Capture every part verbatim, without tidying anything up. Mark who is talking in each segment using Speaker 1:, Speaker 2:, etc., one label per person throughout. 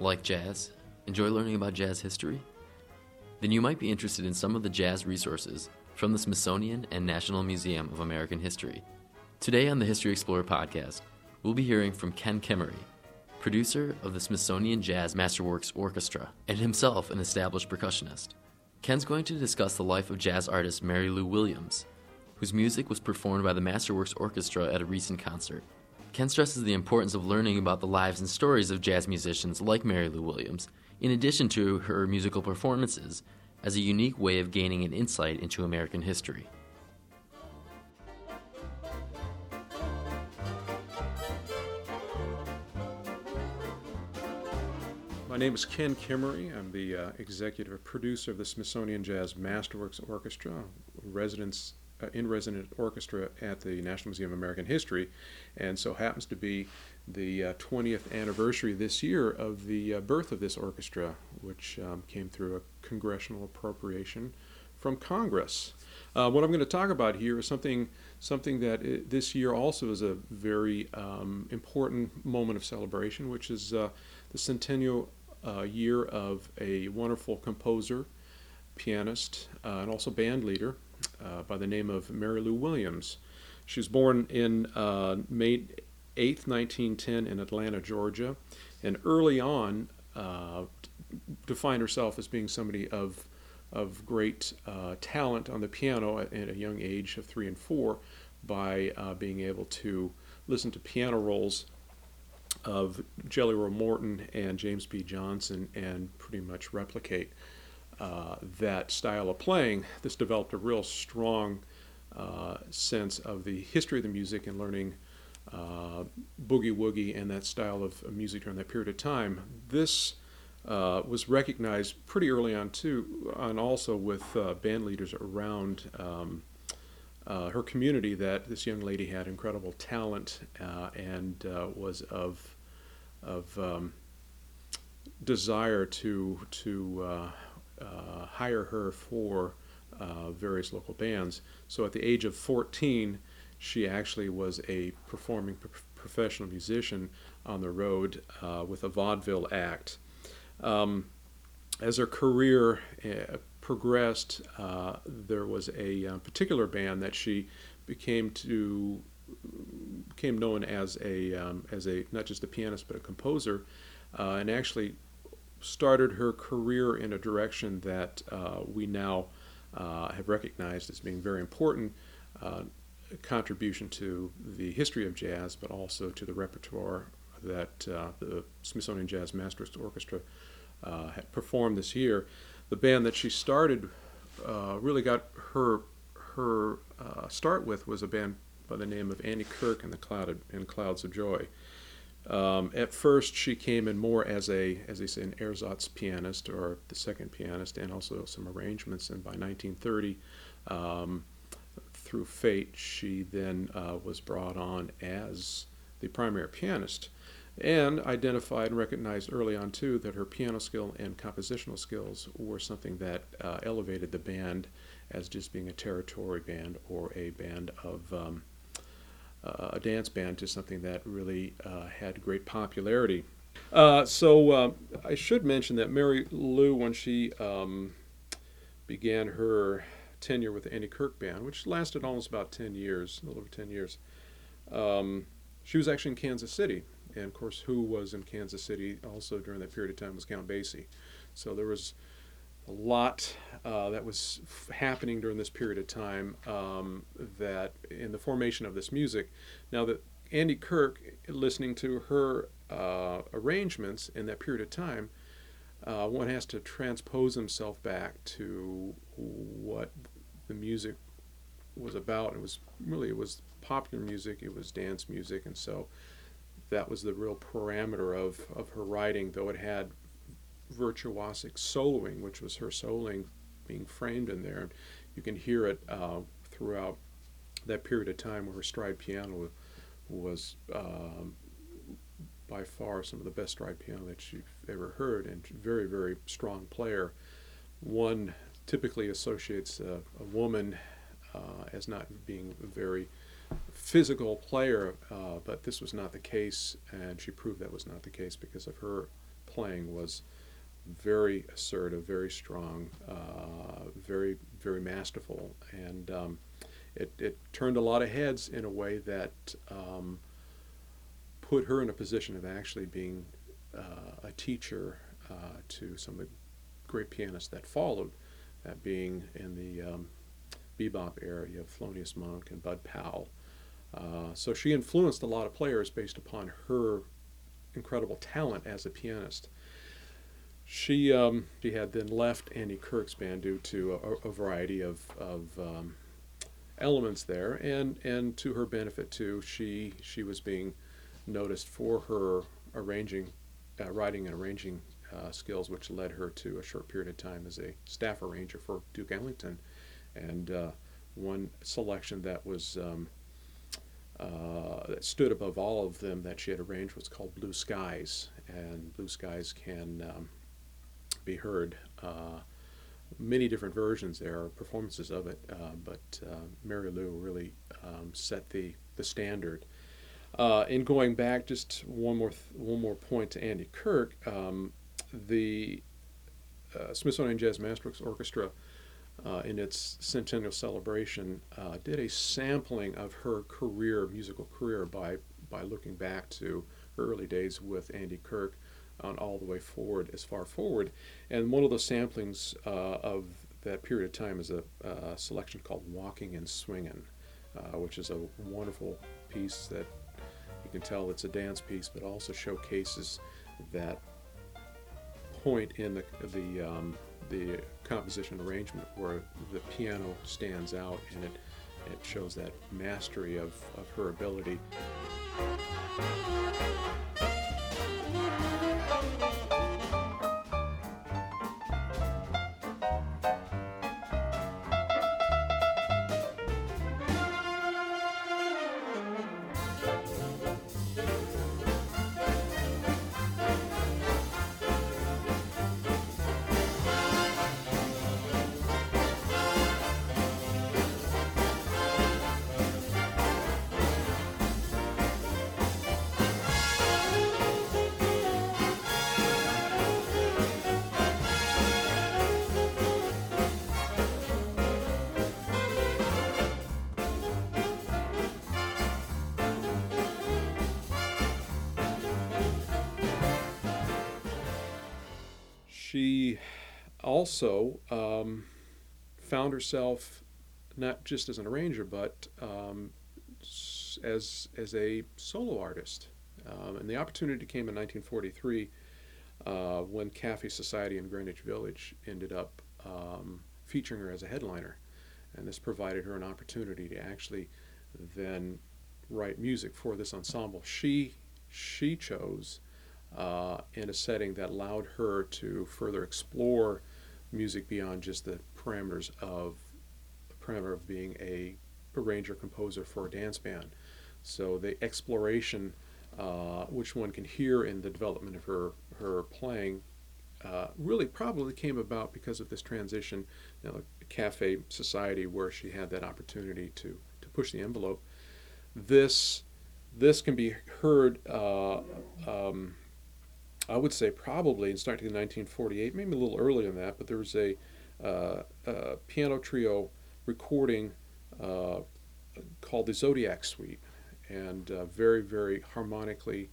Speaker 1: Like jazz? Enjoy learning about jazz history? Then you might be interested in some of the jazz resources from the Smithsonian and National Museum of American History. Today on the History Explorer podcast, we'll be hearing from Ken Kemery, producer of the Smithsonian Jazz Masterworks Orchestra, and himself an established percussionist. Ken's going to discuss the life of jazz artist Mary Lou Williams, whose music was performed by the Masterworks Orchestra at a recent concert. Ken stresses the importance of learning about the lives and stories of jazz musicians like Mary Lou Williams, in addition to her musical performances, as a unique way of gaining an insight into American history.
Speaker 2: My name is Ken Kemery. I'm the uh, executive producer of the Smithsonian Jazz Masterworks Orchestra, residence, uh, in-resident orchestra at the National Museum of American History, and so happens to be the uh, twentieth anniversary this year of the uh, birth of this orchestra, which um, came through a congressional appropriation from Congress. Uh, what I'm going to talk about here is something something that I- this year also is a very um, important moment of celebration, which is uh, the centennial uh, year of a wonderful composer, pianist, uh, and also band leader uh, by the name of Mary Lou Williams. She was born in uh, May eighth, nineteen ten in Atlanta, Georgia, and early on uh, defined herself as being somebody of of great uh, talent on the piano at, at a young age of three and four by uh, being able to listen to piano rolls of Jelly Roll Morton and James B. Johnson and pretty much replicate uh, that style of playing. This developed a real strong uh, sense of the history of the music and learning uh, boogie woogie and that style of music during that period of time. This uh, was recognized pretty early on too, and also with uh, band leaders around um, uh, her community, that this young lady had incredible talent uh, and uh, was of of um, desire to to uh, uh, hire her for uh, various local bands. So at the age of fourteen, she actually was a performing pro- professional musician on the road uh, with a vaudeville act. Um, as her career uh, progressed, uh, there was a uh, particular band that she became to became known as a um, as a not just a pianist but a composer, uh, and actually started her career in a direction that uh, we now uh, have recognized as being very important. Uh, contribution to the history of jazz, but also to the repertoire that uh, the Smithsonian Jazz Masterworks Orchestra uh, had performed this year. The band that she started uh, really got her her uh, start with was a band by the name of Annie Kirk and the Cloud and Clouds of Joy. Um, at first, she came in more as a, as they say, an ersatz pianist or the second pianist, and also some arrangements. And by nineteen thirty. Um, Through fate, she then uh, was brought on as the primary pianist, and identified and recognized early on too that her piano skill and compositional skills were something that uh, elevated the band as just being a territory band or a band of um, uh, a dance band to something that really uh, had great popularity. Uh, so uh, I should mention that Mary Lou, when she um, began her tenure with the Annie Kirk Band, which lasted almost about ten years, a little over ten years. Um, she was actually in Kansas City, and of course, who was in Kansas City also during that period of time was Count Basie. So there was a lot uh, that was f- happening during this period of time um, that in the formation of this music. Now that Annie Kirk, listening to her uh, arrangements in that period of time, uh, one has to transpose himself back to what the music was about. It was really, it was popular music, it was dance music, and so that was the real parameter of, of her writing, though it had virtuosic soloing, which was her soloing being framed in there. You can hear it uh, throughout that period of time where her stride piano was um, by far some of the best stride piano that you've ever heard, and very, very strong player. One typically associates a, a woman uh, as not being a very physical player, uh, but this was not the case, and she proved that was not the case because of her playing was very assertive, very strong, uh, very very masterful, and um, it it turned a lot of heads in a way that um, put her in a position of actually being uh, a teacher uh, to some of the great pianists that followed, that being in the um, bebop era, you have Thelonious Monk and Bud Powell. Uh, so she influenced a lot of players based upon her incredible talent as a pianist. She um, she had then left Andy Kirk's band due to a, a variety of, of um, elements there, and, and to her benefit too, she she was being noticed for her arranging, uh, writing and arranging uh, skills, which led her to a short period of time as a staff arranger for Duke Ellington. And uh, one selection that was um, uh, that stood above all of them that she had arranged was called Blue Skies, and Blue Skies can um, be heard. Uh, many different versions there are performances of it, uh, but uh, Mary Lou really um, set the, the standard. Uh, in going back, just one more th- one more point to Andy Kirk, um, the uh, Smithsonian Jazz Masterworks Orchestra, uh, in its centennial celebration, uh, did a sampling of her career, musical career, by by looking back to her early days with Andy Kirk, on all the way forward, as far forward. And one of those samplings uh, of that period of time is a uh, selection called Walking and Swingin', uh, which is a wonderful piece that you can tell it's a dance piece, but also showcases that point in the the, um, the composition arrangement where the piano stands out, and it, it shows that mastery of, of her ability. She also um, found herself not just as an arranger, but um, as as a solo artist. Um, and the opportunity came in nineteen forty-three uh, when Cafe Society in Greenwich Village ended up um, featuring her as a headliner. And this provided her an opportunity to actually then write music for this ensemble. She she chose Uh, in a setting that allowed her to further explore music beyond just the parameters of the parameter of being a arranger composer for a dance band. So the exploration, uh, which one can hear in the development of her her playing, uh, really probably came about because of this transition, you know, Cafe Society, where she had that opportunity to to push the envelope. This this can be heard. Uh, um, I would say probably starting in nineteen forty-eight, maybe a little earlier than that, but there was a, uh, a piano trio recording uh, called the Zodiac Suite, and uh, very, very harmonically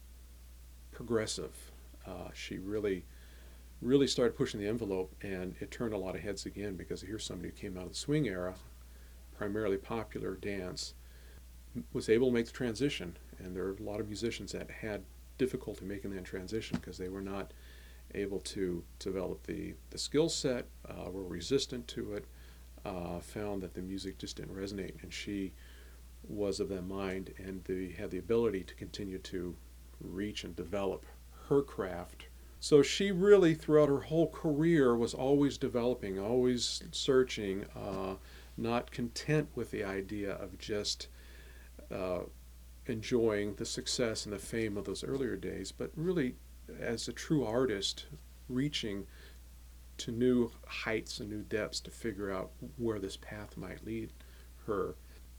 Speaker 2: progressive. Uh, she really, really started pushing the envelope, and it turned a lot of heads again, because here's somebody who came out of the swing era, primarily popular dance, was able to make the transition, and there are a lot of musicians that had difficulty making that transition because they were not able to develop the, the skill set, uh, were resistant to it, uh, found that the music just didn't resonate, and she was of that mind and the, had the ability to continue to reach and develop her craft. So she really, throughout her whole career, was always developing, always searching, uh, not content with the idea of just uh, enjoying the success and the fame of those earlier days, but really as a true artist, reaching to new heights and new depths to figure out where this path might lead her.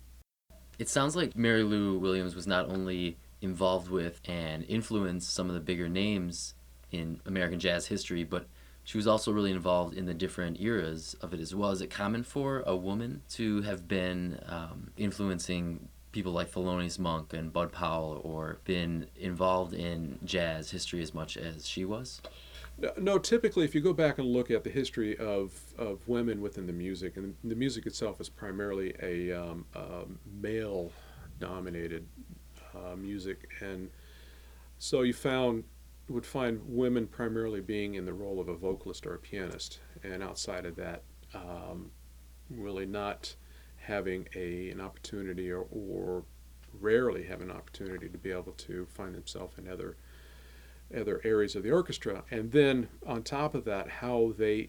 Speaker 1: It sounds like Mary Lou Williams was not only involved with and influenced some of the bigger names in American jazz history, but she was also really involved in the different eras of it as well. Is it common for a woman to have been um, influencing people like Thelonious Monk and Bud Powell, or been involved in jazz history as much as she was?
Speaker 2: No, no, typically, if you go back and look at the history of, of women within the music, and the music itself is primarily a, um, a male-dominated uh, music, and so you found would find women primarily being in the role of a vocalist or a pianist, and outside of that, um, really not having a an opportunity, or, or rarely have an opportunity to be able to find themselves in other other areas of the orchestra. And then on top of that, how they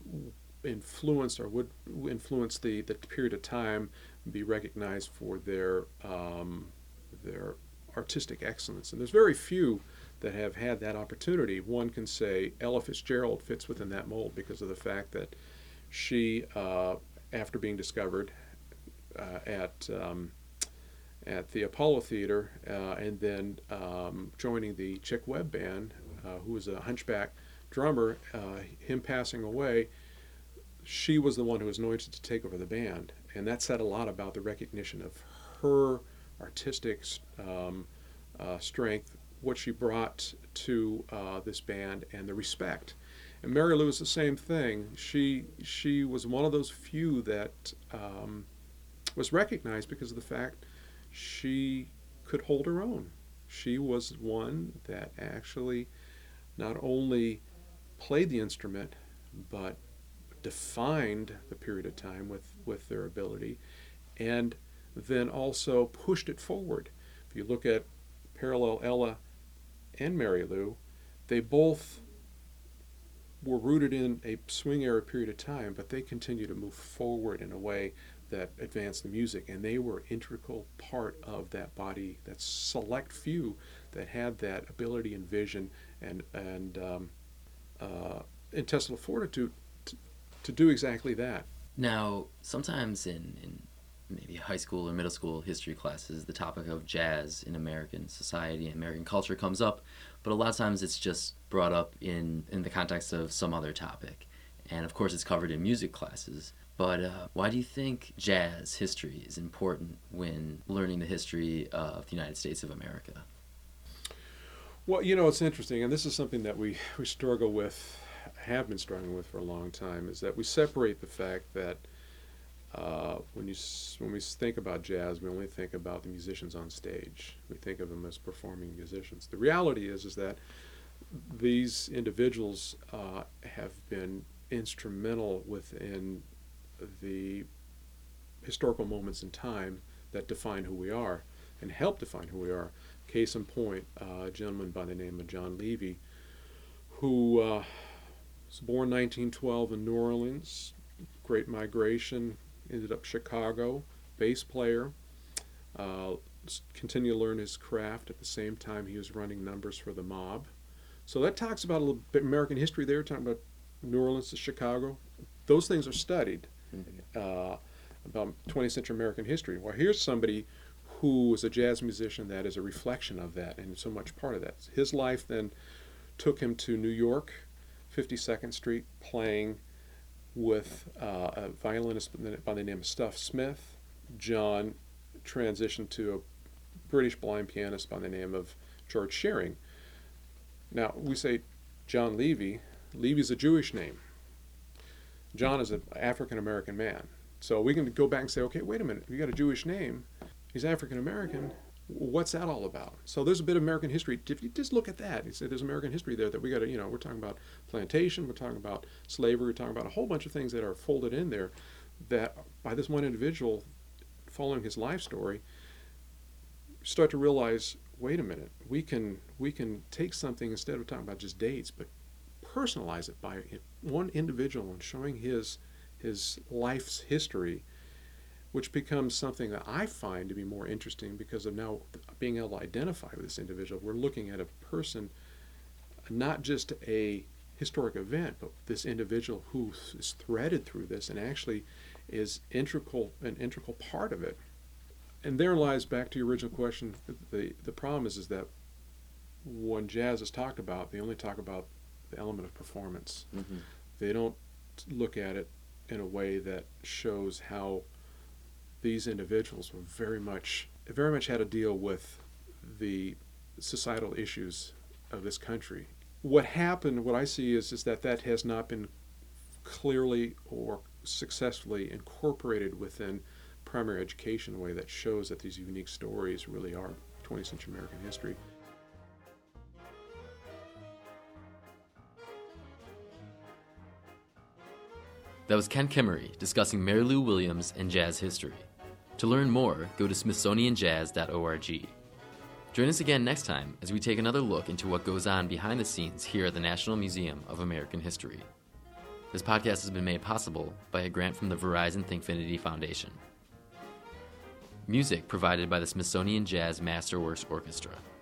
Speaker 2: influenced or would influence the, the period of time, be recognized for their um, their artistic excellence. And there's very few that have had that opportunity. One can say Ella Fitzgerald fits within that mold because of the fact that she, uh, after being discovered uh, at um, at the Apollo Theater, uh, and then um, joining the Chick Webb Band, uh, who was a hunchback drummer, uh, him passing away, she was the one who was anointed to take over the band. And that said a lot about the recognition of her artistic um, uh, strength, what she brought to uh, this band, and the respect. And Mary Lou is the same thing. She, she was one of those few that um, was recognized because of the fact she could hold her own. She was one that actually not only played the instrument, but defined the period of time with, with their ability, and then also pushed it forward. If you look at parallel Ella and Mary Lou, they both were rooted in a swing era period of time, but they continue to move forward in a way that advanced the music, and they were an integral part of that body, that select few that had that ability and vision and and um, uh, intestinal fortitude to, to do exactly that.
Speaker 1: Now, sometimes in, in maybe high school or middle school history classes, the topic of jazz in American society and American culture comes up, but a lot of times it's just brought up in, in the context of some other topic. And of course it's covered in music classes. But uh, why do you think jazz history is important when learning the history of the United States of America?
Speaker 2: Well, you know, it's interesting, and this is something that we, we struggle with, have been struggling with for a long time, is that we separate the fact that uh, when you when we think about jazz, we only think about the musicians on stage. We think of them as performing musicians. The reality is is that these individuals uh, have been instrumental within the historical moments in time that define who we are and help define who we are. Case in point, uh, a gentleman by the name of John Levy, who uh, was born nineteen twelve in New Orleans, Great Migration, ended up Chicago, bass player, uh, continued to learn his craft at the same time he was running numbers for the mob. So that talks about a little bit American history there, talking about New Orleans to Chicago. Those things are studied. Uh, about twentieth century American history. Well, here's somebody who was a jazz musician that is a reflection of that and so much part of that. His life then took him to New York, fifty-second Street, playing with uh, a violinist by the name of Stuff Smith. John transitioned to a British blind pianist by the name of George Shearing. Now, we say John Levy. Levy's a Jewish name. John is an African-American man. So we can go back and say, okay, wait a minute, you got a Jewish name, he's African-American, what's that all about? So there's a bit of American history. If you just look at that, you say there's American history there that we got to, you know, we're talking about plantation, we're talking about slavery, we're talking about a whole bunch of things that are folded in there that by this one individual following his life story, start to realize, wait a minute, we can we can take something instead of talking about just dates, but personalize it by one individual and showing his his life's history, which becomes something that I find to be more interesting because of now being able to identify with this individual. We're looking at a person, not just a historic event, but this individual who is threaded through this and actually is integral an integral part of it. And there lies, back to your original question, the the problem is is that when jazz is talked about, they only talk about the element of performance.
Speaker 1: Mm-hmm.
Speaker 2: They don't look at it in a way that shows how these individuals were very much, very much had to deal with the societal issues of this country. What happened, what I see is, is that that has not been clearly or successfully incorporated within primary education in a way that shows that these unique stories really are twentieth century American history.
Speaker 1: That was Ken Kimmery discussing Mary Lou Williams and jazz history. To learn more, go to smithsonian jazz dot org. Join us again next time as we take another look into what goes on behind the scenes here at the National Museum of American History. This podcast has been made possible by a grant from the Verizon Thinkfinity Foundation. Music provided by the Smithsonian Jazz Masterworks Orchestra.